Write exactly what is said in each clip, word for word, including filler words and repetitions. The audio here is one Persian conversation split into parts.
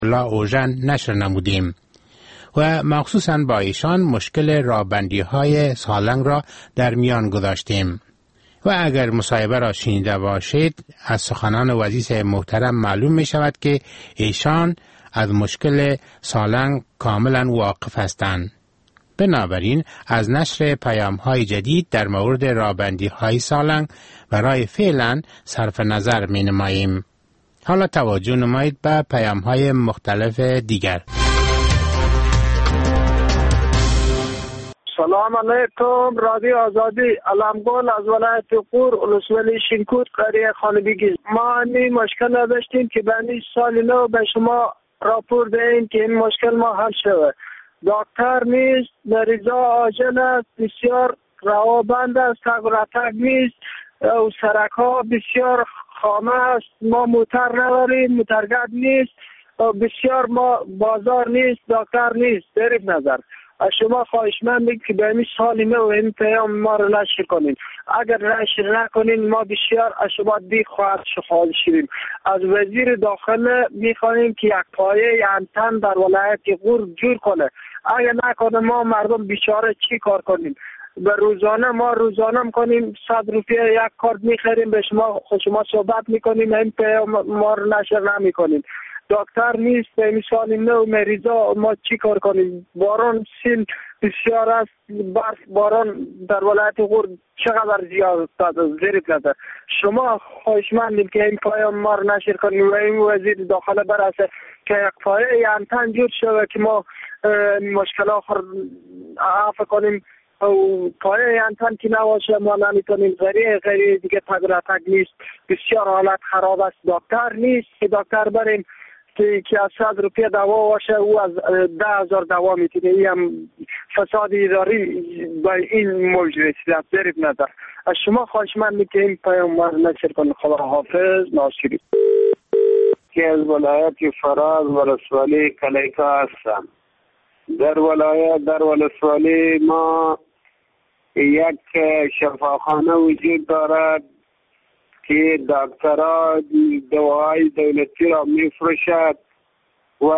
لا اوژن نشر نمودیم و مخصوصاً با ایشان مشکل رابندی های سالنگ را در میان گذاشتیم. و اگر مصاحبه را شنیده باشید از سخنان وزیر محترم معلوم می شود که ایشان از مشکل سالنگ کاملا واقف هستند. بنابراین از نشر پیام های جدید در مورد رابندی های سالنگ برای فعلا صرف نظر می نماییم. حالا توجه نمایید به پیام های مختلف دیگر. سلام علیکم، رادیو آزادی علمگل از ولایت قور ولسوالی شینکوت قریه خانبیگی. ما این مشکل داشتیم که بندی سال نو به شما راپور دهیم که این مشکل ما حل شود. دکتر نیست، مریضا عاجل است، بسیار روابند است، تگراتک نیست، و سرک ها بسیار خامه است، ما موتر نداریم، موترگرد نیست، بسیار ما بازار نیست، دکتر نیست. در نظر از شما خواهشمندیم که به این سال نو این پیام ما رو نشر کنین. اگر نشر نکنین ما بسیار از شما دیگ خواهد شدیم. از وزیر داخله میخواهیم که یک پایه انتن در ولایت قور جور کنه. اگر نکنه ما مردم بیچاره چی کار کنیم؟ به روزانه ما روزانه میکنیم صد روپیه یک کارت میخریم، به شما خود شما صحبت میکنیم، این پیام ما رو نشر نمیکنیم. دکتر نیست، به مثال نو مریضا ما چی کار کنیم؟ باران سیل بسیار است، برف باران در ولایت قور چقدر زیاد است، زیرت نظر شما خواهشمندیم که این پیام ما رو نشر کنیم و این وزیر داخله برسه که یک پایه انتن جور شده که ما مشکل آخر عفو کنیم. او پایه انتن که نباشه ما نمیتونیم. غریه غریه دیگه تگراتک نیست، بسیار حالت خراب است. دکتر نیست که دکتر بریم که که از صد روپیه دوا باشه او از ده هزار دوا میتونه. این هم فساد اداری با این موجود رسیده. در نظر از شما خواهشمندیم که این پیام ما نشر کنید. خدا حافظ. ناصری که از ولایت فراز ولسوالی کلیکا هستم. در ولایت در ولسوالی ما یک شفاخانه وجود دارد که دکترها دواهای دولتی را میفروشد و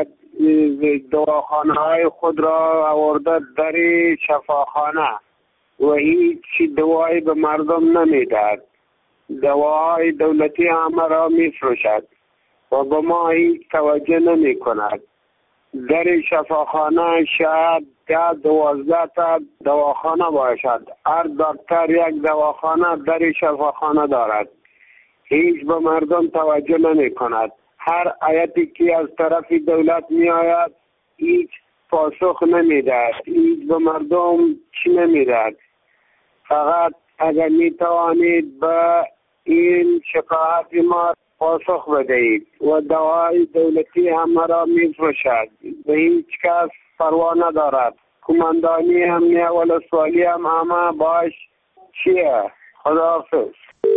دواخانه های خود را آورده در شفاخانه و هیچ دوایی به مردم نمیدهد. دواهای دولتی همه را میفروشد و به ما هیچ توجه نمی کند. در شفاخانه شاید ده دوازده تا دواخانه باشد. هر دکتر یک دواخانه در شفاخانه دارد. هیچ به مردم توجه نمی کند. هر آیتی که از طرف دولت می آید هیچ پاسخ نمی دهد. هیچ به مردم چی نمی دهد. فقط اگر می توانید به این شکایت ما پاسخ بدهید و دوای دولتی همه را می فروشد. به هیچ کس پروا ندارد. کماندانی امنیه ولسوالی هم همه باش چیه؟ خداحافظ.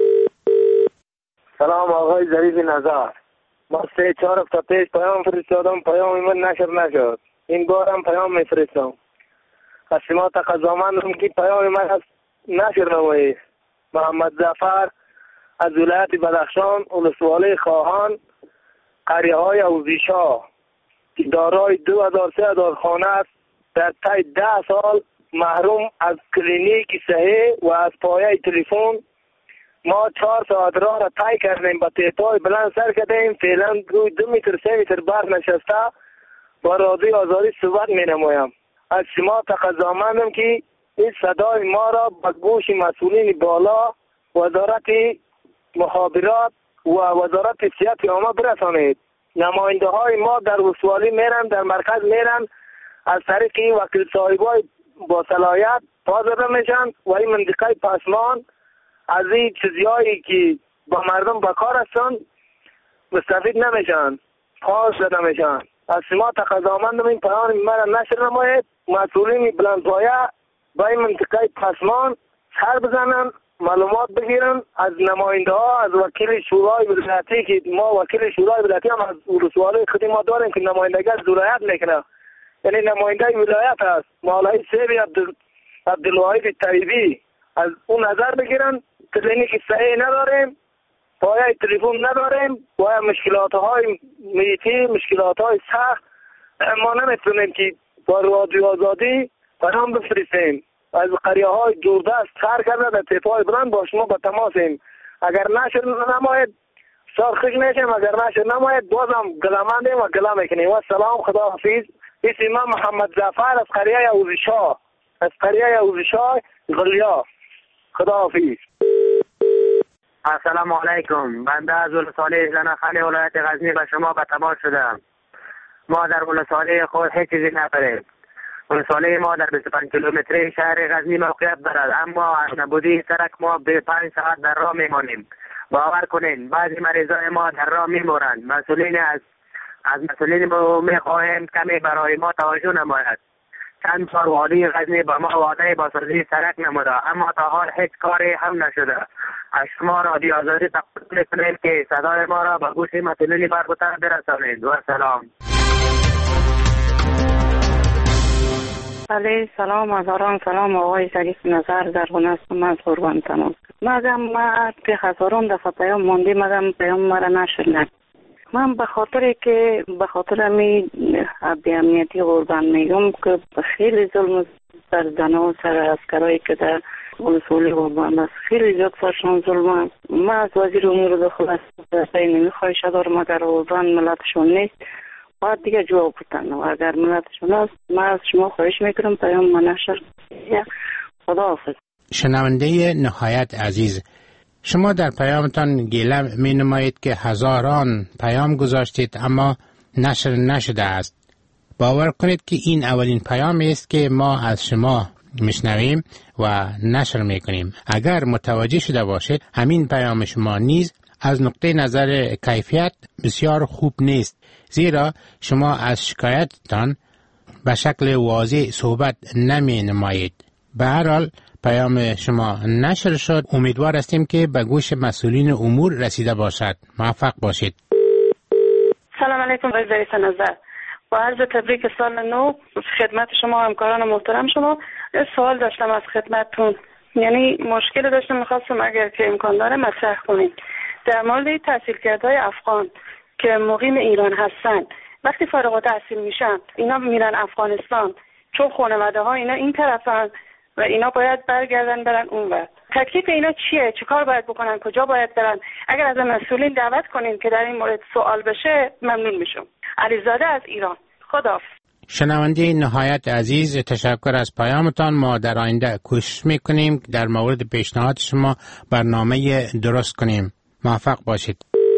سلام آقای ظریف نظر. ما سه چهار هفته پیش پیام فرستادم، پیام من نشر نشد. این بار هم پیام میفرستم. از شما تقاضامندم که پیام من از نشر نمایید. محمد ظفر از ولایت بدخشان ولسوالی خواهان قریه های اوزیشا که دارای دو هزار سه هزار خانه است، در طی ده سال محروم از کلینیک صحیح و از پایه تلفن. ما چهار ساعت راه را طی کردیم، با تیپای بلند سر کردیم. فعلا روی دو متر سه متر برف نشسته. با رادیو آزادی صحبت می نمایم. از شما تقاضامندم که این صدای ما را به گوش مسئولین بالا، وزارت مخابرات و وزارت صحت عامه برسانید. نماینده های ما در ولسوالی میرن، در مرکز میرن، از طریق وکیل صاحبای با صلاحیت پا زده میشن و این منطقه پسمان از این چیزهایی که با مردم بکار هستن مستفید نمیشن، پاس زده میشن. از شما تقاضامندم این پیام مرا نشر نمایید. مسئولین بلندپایه با این منطقه پسمان سر بزنن، معلومات بگیرن از نماینده ها، از وکیل شورای ولایتی که ما وکیل شورای ولایتی هم از ولسوالی خودی ما داریم که نمایندگی از ولایت میکنه، یعنی نماینده ولایت است، مولای سیبی عبدال عبدالواحد طیبی. از اون نظر بگیرن. کلینیک صحیح نداریم، پایه تلفن نداریم و مشکلات های میتی، مشکلات های سخت، ما نمیتونیم که با رادیو آزادی پیام بفرستیم. از قریه های دوردست سر کرده در تیپای بلند با شما به تماسیم. اگر نشر نماید سرخش میشیم، اگر نشر نماید بازم گلمندیم و گله میکنیم. و سلام، خدا حافظ. اسم من محمد جعفر از قریه اوزیشاه، از قریه اوزیشاه غلیا. خدا حافظ. السلام علیکم. بنده از ولسوالی زنخانی ولایت غزنی به شما به تماس شدم. ما در ولسوالی خود هیچ چیزی نداریم. ولسوالی ما در بیست و پنج کیلومتری شهر غزنی موقعیت دارد، اما از نبودی سرک ما به پنج ساعت در راه میمانیم. باور کنین بعضی مریضای ما در راه میمورند. مسئولین از از مسئولین ما میخواهیم کمی برای ما توجه نماید. چند بار والی غزنی با ما وعده بازسازی سرک نموده، اما تا حال هیچ کاری هم نشده. از شما رادیو آزادی تقاضا می‌کنیم که صدای ما را به گوش مسئولین برگزیده برسانید. و سلام. علیه سلام، هزاران سلام. آقای ظریف نظر در خونه هستم. من از قربان تماس مگم ما که هزاران دفعه پیام ماندی، مگم پیام مرا نشد. من به خاطر که به خاطر می بی امنیتی قربان میگم که خیلی ظلم سر زنان سر عسکرایی که در ولسوالی قربان است، خیلی زیاد سرشان ظلم. من از وزیر امور داخله این خواهش دارم اگر قربان ملتشون نیست باید دیگه جواب بدن، و اگر ملتشون است من از شما خواهش میکنم پیام من نشر. خدا حافظ. شنونده نهایت عزیز، شما در پیامتان گله می نمایید که هزاران پیام گذاشتید اما نشر نشده است. باور کنید که این اولین پیامی است که ما از شما میشنویم و نشر میکنیم. اگر متوجه شده باشید همین پیام شما نیز از نقطه نظر کیفیت بسیار خوب نیست، زیرا شما از شکایتتان به شکل واضح صحبت نمی نمایید. به هر حال پیام شما نشر شد. امیدوار هستیم که به گوش مسئولین امور رسیده باشد. موفق باشید. سلام علیکم آقای ظریف نظر. با عرض تبریک سال نو خدمت شما همکاران محترم شما. سوال داشتم از خدمتتون، یعنی مشکل داشتم، میخواستم اگر که امکان داره مطرح کنید در مورد تحصیلکردهای افغان که مقیم ایران هستن. وقتی فارغ التحصیل میشن اینا میرن افغانستان، چون خانواده ها اینا این طرفن و اینا باید برگردن برن اونور. تکلیف اینا چیه؟ چیکار باید بکنن؟ کجا باید برن؟ اگر از مسئولین دعوت کنین که در این مورد سوال بشه ممنون میشم. علیزاده از ایران. خداحافظ. شنونده نهایت عزیز، تشکر از پیامتان. ما در آینده کوشش میکنیم در مورد پیشنهاد شما برنامه درست کنیم. موفق باشید.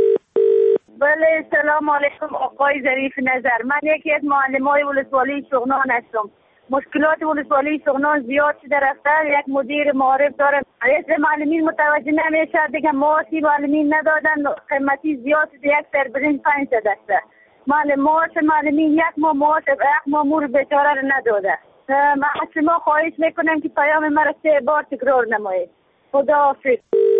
بله، سلام علیکم آقای ظریف نظر. من یکی از معلمای ولسوالی شغنان هستم. مشکلات ولسوالی شغنان زیاد شده رفته. یک مدیر معارف دارم، رئیس معلمین متوجه نمیشه، دیگه معاشی معلمین ندادن، قیمتی زیاد شده، یک سر برنج پنج دسته. معلم معاش معلمین یک ماه معاش یک ماه مور بیچاره رو نداده. من از شما خواهش میکنم که پیام مرا سه بار تکرار نمایید. خداحافظ.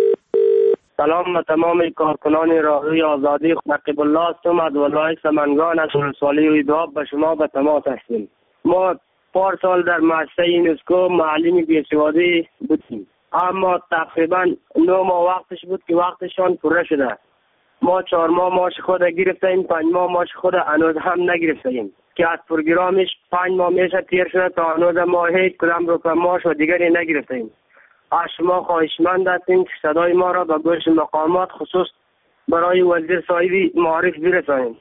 سلام تمام کارکنان راهروی آزادی. رقیب الله هستم از ولایت سمنگان از ولسوالی ویدواب به شما به تماس هستیم. ما پار سال در مؤسسه یونسکو معلم بیسوادی بودیم، اما تقریبا نه ماه وقتش بود که وقتشان پوره شده. ما چهار ماه ماش خود گرفتیم، پنج ماه ماش خود هنوز هم نگرفتیم که از پروگرامش پنج ماه میشه تیر شده تا هنوز ما هیچ کدام رو ماش و دیگری نگرفتیم. از شما خواهشمند هستیم که صدای ما را به گوش مقامات خصوص برای وزیر صاحبی معارف برسانیم.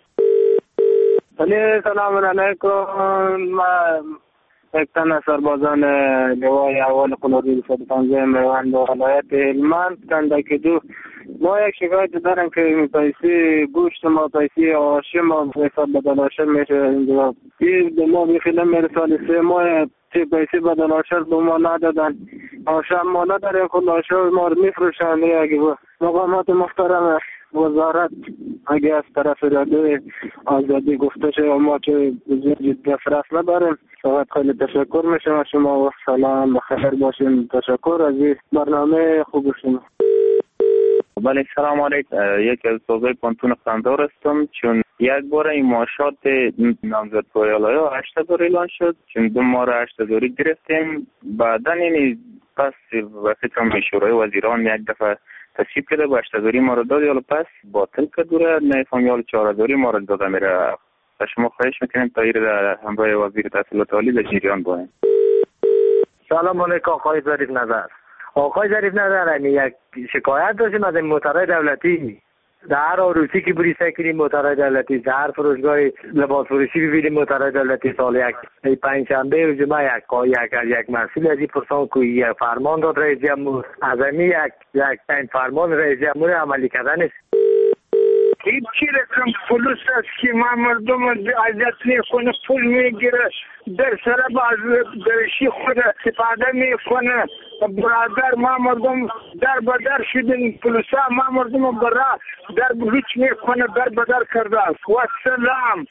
سلام علیکم. من یک تن از سربازان لوای اول قلوری صد و پنجاه میوند ولایت هلمند کندک دو. ما یک شکایت دارم که پیسی گوشت ما، پیسی آشی ما بسیار بدلاشر میشه اینجا. این ما بخیلم میرسالی سه ماه چه پیسی بدلاشر دو ما ندادن. آشم ما نداریم، خود آشر ما رو میفروشن. اگه مقامات محترم وزارت اگه از طرف رادیو آزادی گفته شه ما که زیاد دسترس نداریم. فقط خیلی تشکر میشم از شما و سلام، بخیر باشین. تشکر از این برنامه خوب شما. بله سلام علیکم. یک از صوبه پانتون قندار هستم. چون یک بار این معاشات نامزد پایالای ها هشت هزار اعلان شد، چون دو ماه را هشت هزاری گرفتیم. بعدا این پس و فکرم شورای وزیران یک دفعه تصیب کرده با اشتداری ما رو داد یا پس باطل کرد دوره نفهم یا چهارداری ما رو داده میره. شما خواهش میکنیم تا ایره در همراه وزیر تحصیلات عالی در جریان باید. سلام علیکم آقای ظریف نظر. آقای ظریف نظر یک شکایت داشتیم از این موترهای دولتی. در هر عروسی که بری سکنی موترهای دولتی، در هر فروشگاه لباس فروشی ببینیم موترهای دولتی. سال یک پنج شنبه و جمعه یک یک یک مسئول از این پرسان که یک فرمان داد رئیس جمهور، از این یک یک این فرمان رئیس جمهور عملی کردن است. هیچی رقم فلوس است که ما مردم عزت میکنه، پول میگیره، در سر باز درشی خود استفاده میکنه. برادر ما مردم در بدر شدیم، فلوس ما مردم برا در بلوچ میکنه، در بدر کرده است. و سلام.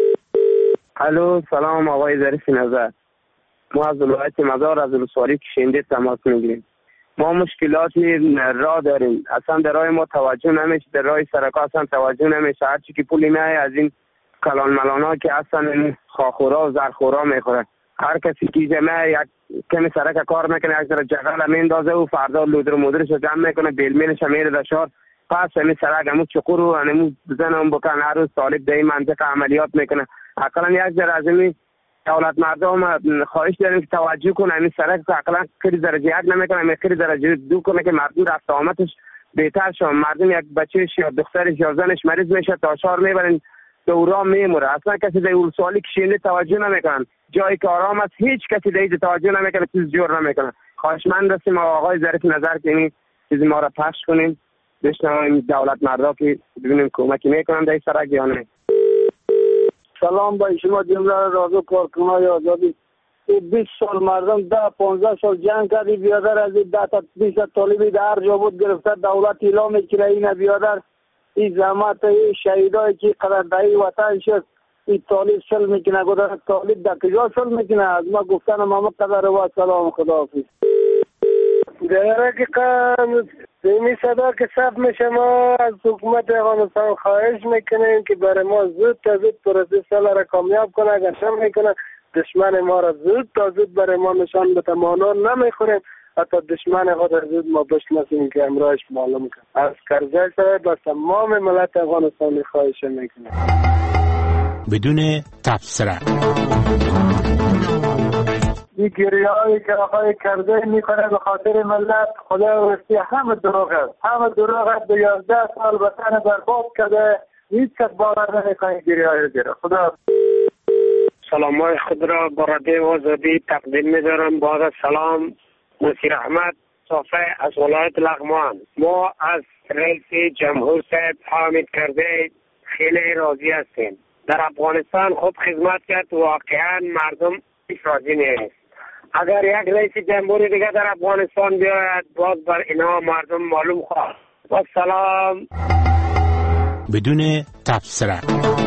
الو سلام آقای ظریف نظر. ما از ولایت مزار از ولسوالی کشنده تماس میگیریم. ما مشکلاتی راه داریم، اصلا در راه ما توجه نمیشه، در راه سرکا اصلا توجه نمیشه. هرچی که پولی میای از این کلان ملانا که اصلا این خاخورا و زرخورا میخوره. هر کسی که جمعه یک کمی سرک کار میکنه یک ذره جغل میندازه و فردا لودر و مدرش رو جمع میکنه، بیلمینش میره در شهر، پس همین سرک همون چقور و همون بزنم بکن. هر روز طالب در این منطقه عملیات میکنه. اقلا یک ذره از این دولت مردم خواهش داریم که توجه کنه. این سرک اقلا خیلی درجه یک نمیکنه، همین خیلی درجه دو کنه که مردم رفت آمدش بهتر شد. مردم یک بچهش یا دخترش یا زنش مریض میشه تا شهر میبرن دوران میموره. اصلا کسی در ولسوالی کشنده توجه نمیکنن. جایی که آرام است هیچ کسی در اینجا توجه نمیکنه، چیز جور نمیکنه. خواهشمند هستیم آقای ظریف نظر که این چیز ما را پخش کنیم، بشنویم دولت مردم که ببینیم کمکی میکنن در این سرک یا نه. سلام با شما جمله رازو کارکنای آزادی. بیست سال مردم ده پانزده سال جنگ کردی، بیادر از این ده تا بیست طالبی در هر جا بود گرفته. دولت اعلام میکنه این بیادر این زحمت این شهیدایی که قدردانی وطن شد این طالب سل میکنه. گفتن طالب در کجا سل میکنه؟ از ما گفتن ماما قدر و سلام خداحافظ. در حقیقت این صدا که صف میشه ما از حکومت افغانستان خواهش میکنیم که برای ما زود تا زود پروسه سال را کامیاب کنه. اگر شم میکنه دشمن ما را زود تا زود برای ما نشان بده. ما نمیخوریم حتی دشمن خود را زود ما بشناسیم که امرایش معلوم کنه. از کرزای سره با تمام ملت افغانستان خواهش میکنیم بدون تبصره. این گریه هایی که آقای کرزی میکنه به خاطر ملت خدا رستی همه دروغ است، همه دروغ است. به یازده سال وطن برباد کرده، هیچ کس باور نمیکنه گریه های دیره. خدا سلام های خود را با رادیو آزادی تقدیم می‌دارم. بعد سلام نصیر احمد صافی از ولایت لغمان. ما از رئیس جمهور صاحب حامد کرزی خیلی راضی هستیم. در افغانستان خوب خدمت کرد، واقعا مردم راضی نیست. اگر یک رئیس جمهوری دیگه در افغانستان بیاید باز بر اینا مردم معلوم خواهد. با سلام. بدون تبصره.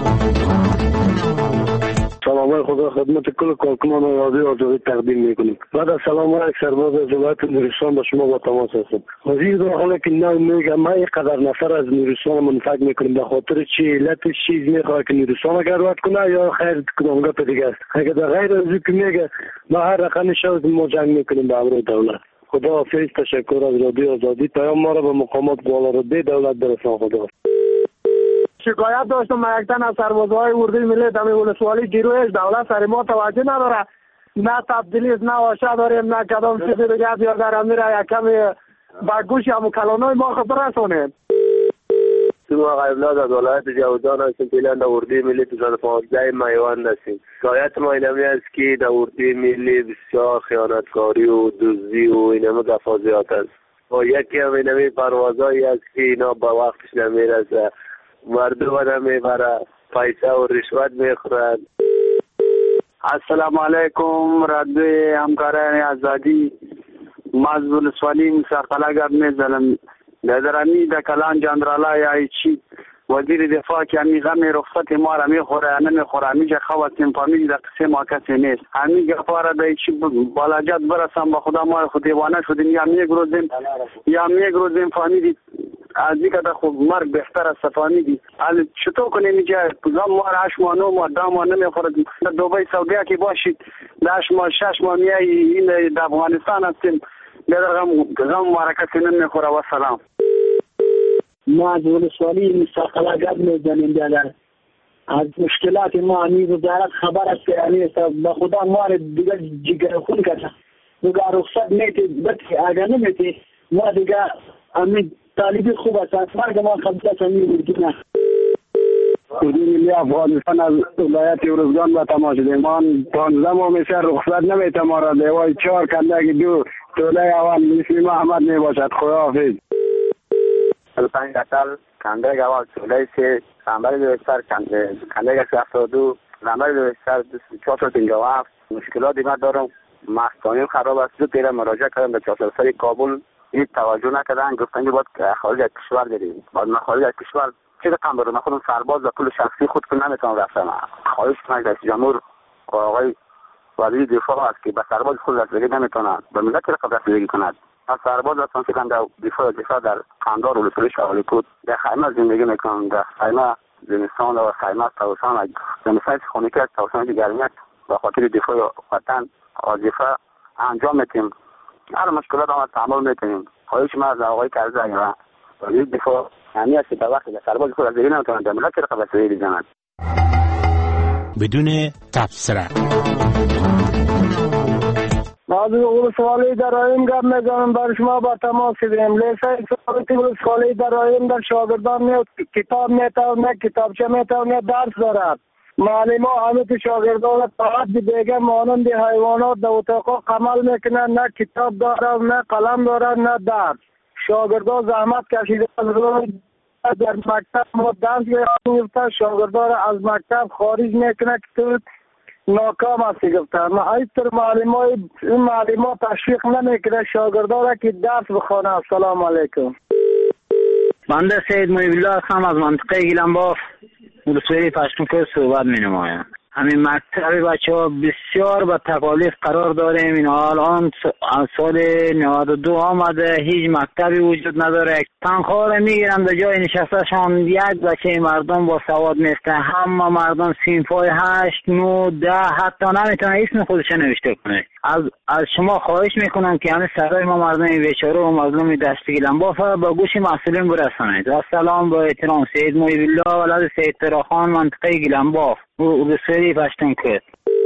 سلام خدا خدمت کل کارکنان رادیو آزادی تقدیم میکنیم. بعد از سلام علیک سرباز از ولایت نورستان با شما با تماس هستم. وزیر داخله که نه میگه ما اینقدر نفر از نورستان منفک میکنیم به خاطر چی علت چیز میخواد که نورستان رو گرد کنه یا خیر کدام گپ دیگه است. اگه در غیر از این که میگه ما هر رقم شود ما جنگ میکنیم به امر دولت. خدا حافظ. تشکر از رادیو آزادی. پیام ما را به مقامات بالا رده دولت برسان. خدا. شکایت داشتم ما یک تن از سربازهای اردوی ملی دمی ولسوالی گیرویش دولت سر ما توجه نداره. نه تبدیلی نه آشا داریم نه کدام چیزی دیگه بیادر امیره یک کمی با گوش همون کلانای ما خبر رسونیم. ما قبلاد از ولایت جوزان هستیم. پیلان در اردوی ملی تو پانزده میوان هستیم. شکایت ما اینمی است که در اردوی ملی بسیار خیانتکاری و دزدی و اینمی تفاضیات است. و یکی هم اینمی پروازهایی است که اینا با وقتش نمیرسه، مردم نمیبره، پیسه و رشوت میخورند. السلام علیکم رادیو همکاران آزادی. ماز ولسوالی مساقله گپ میزنم. درمی د کلان جنرالا یا چی وزیر دفاع که همی غم رخصت ما را میخوره نمیخوره همیجا خواستیم فامیلی در قصه ما کسی نیست. همی گفا را به چی بالاجت برسم با خدا ما خود دیوانه شدیم یا میگروزیم یا میگروزیم فامیلی از دیگه در خوب مرگ بهتر است فامیلی. حالا چطور کنیم اینجا زم ما را هشت ماه نو ماه ده ماه نمیخوره. در دوبای سعودیه که باشید در هشت ماه شش ماه میایی این در افغانستان هستیم در غم غم ما را کسی نمیخوره. و سلام. ما از ولسوالی مستقلا گپ میزنیم دیگر از مشکلات ما همی وزارت خبر است یعنی به خدا ما دیگر جگر خون کرده دیگر رخصت میتی بطی اگر نمیتی ما دیگر همین طالبی خوب است مرگ ما خبرت همین اردو اردو ملی افغانستان از ولایت ارزگان به تماس دیمان پانزده ماه میشه رخصت نمیته ما را دیوای چهار کندگی دو توله اول اسم محمد میباشد. خداحافظ. پنج اصل کندگ اول توله سه نمبر دوستر کندگ هفتاد و دو نمبر دوستر چهار سال پنجاه و هفت مشکلاتی من دارم مستانیم خراب است. دو تیره مراجعه کردم به چهارسری کابل این توجه نکردن گفتن که باید خارج از کشور بریم. باید من خارج از کشور چه رقم برم؟ من خودم سرباز و پول شخصی خود که نمیتونم رفتم. خواهش کنم رئیس جمهور آقای وزیر دفاع است که به سرباز خود رسیدگی نمیتونن به ملت چه رقم رسیدگی کند. از سرباز هستم که در دفاع دفاع در قندار ولسوالی شوالی کود در خیمه زندگی میکنم. در خیمه زمستان و خیمه تابستان زمستان خونگی است، تابستان گرمیت به خاطر دفاع وطن وظیفه انجام میدیم. هر مشکلات ما تحمل میکنیم. خواهش من از آقای کرزی و وزیر دفاع یعنی است که در وقتی در سرباز خود رسیدگی نمیتونن در ملت چه رقم رسیدگی بزنند. بدون تبصره بعضی ولسوالی در آیم گپ میزنم بر شما با تماس دیم. لیسه ثابتی ولسوالی در آیم در شاگردان میاد کتاب میتاو نه کتابچه میتاو نه درس دارد. معلم ها همه تو شاگردان فقط دیگه مانند حیوانات در اتاق عمل میکنن، نه کتاب دارن نه قلم دارن نه درس. شاگردان زحمت کشیده در مکتب ما درس گرفتن، شاگردان از مکتب خارج میکنه که تو ناکام هستی گفتن. ما ایتر معلم های این معلم ها تشویق نمیکنه شاگردان را که درس بخوانه. السلام علیکم. بنده سید محیب الله هستم از منطقه گیلنباف ولسوالی پشتونخوا صحبت می نمایم. همین مکتب بچه ها بسیار با تکالیف قرار داریم. این الان سال نود و دو آمده هیچ مکتبی وجود نداره. تنخواه را میگیرم در جای نشستشان یک بچه مردم با سواد نیسته. همه مردم صنفای هشت نو ده حتی نمیتونه اسم خودش نوشته کنه. از از شما خواهش میکنم که همه صدای ما مردم بیچاره و مظلوم دشت گیلنباف با گوش مسئولین برسانید. السلام با احترام سید محیب الله ولد سید تراخان منطقه گیلنباف ولسوالی پشتونخوا.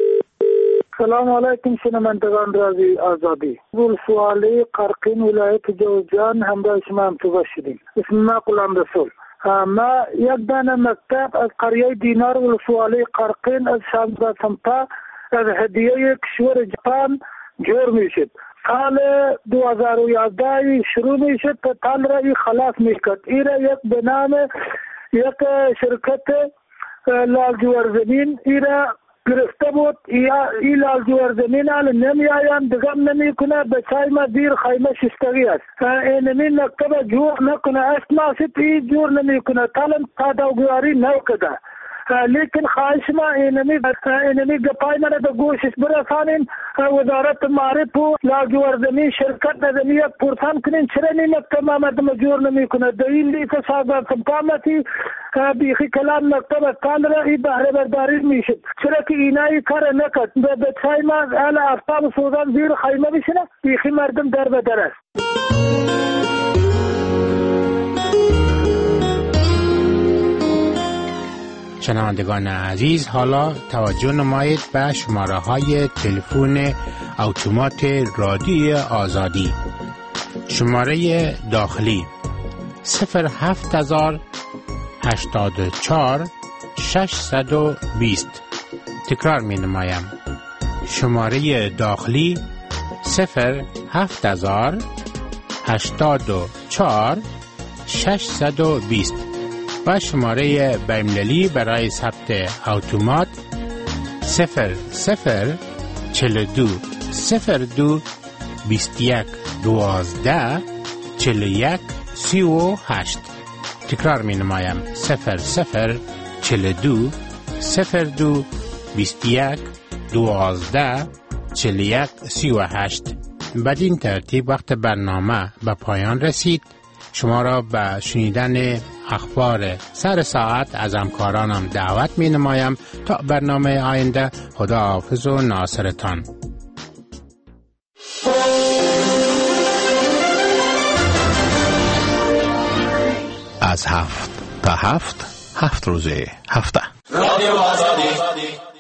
سلام علیکم شنوندگان رادیو آزادی. ولسوالی قرقین ولایت جوزجان همراه شما هم تو باشیدیم. اسم ما غلام رسول. ما یک دانه مکتب از قریه دینار ولسوالی قرقین از شانزده سمتا از هدیه کشور جاپان جور میشد. سال دو هزار و یازده شروع میشد تا تال را ای خلاص میکرد. ای را یک به نام یک شرکت لالجوار زمین ای را گرفته بود. یا ای لالجوار زمین حال نمی آیان دگم نمی کنه بچای ما دیر خیمه شستگی است. اینمی مکتب جور نکنه اسناست ای جور نمی کنه تالم تادوگواری نو کده. لیکن خواهش ما اینمی اینمی گپای من به گوشش برسانین. وزارت معرف و لاجور زمین شرکت نظمی یک پرسان کنین چرا این مکتب آمد مجور نمی کنه. در این لیکن سازمان سمکامتی بیخی کلام مکتب از کال را ای بهره برداری میشد. چرا که اینایی کار نکد به بچای ما اهل افتاب سوزان زیر خیمه بشنه بیخی مردم در بدر است. شنوندگان عزیز، حالا توجه نمایید به شماره های تلفن اتومات رادیو آزادی. شماره داخلی صفر هفت هزار هشتاد و چهار ششصد و بیست. تکرار می نمایم. شماره داخلی صفر هفت هزار هشتاد و چهار ششصد و بیست و شماره بین‌المللی برای ثبت اتومات صفر صفر چهل و دو صفر دو بیست و یک دوازده چهل و یک سی و هشت. تکرار می نمایم. صفر صفر چهل و دو صفر دو بیست و یک دوازده چهل و یک سی و هشت. بدین ترتیب وقت برنامه به پایان رسید. شما را به شنیدن اخبار سر ساعت از همکارانم دعوت می نمایم. تا برنامه آینده، خدا حافظ و ناصرتان. از هفت تا هفت هفت روزه هفته. رادیو آزادی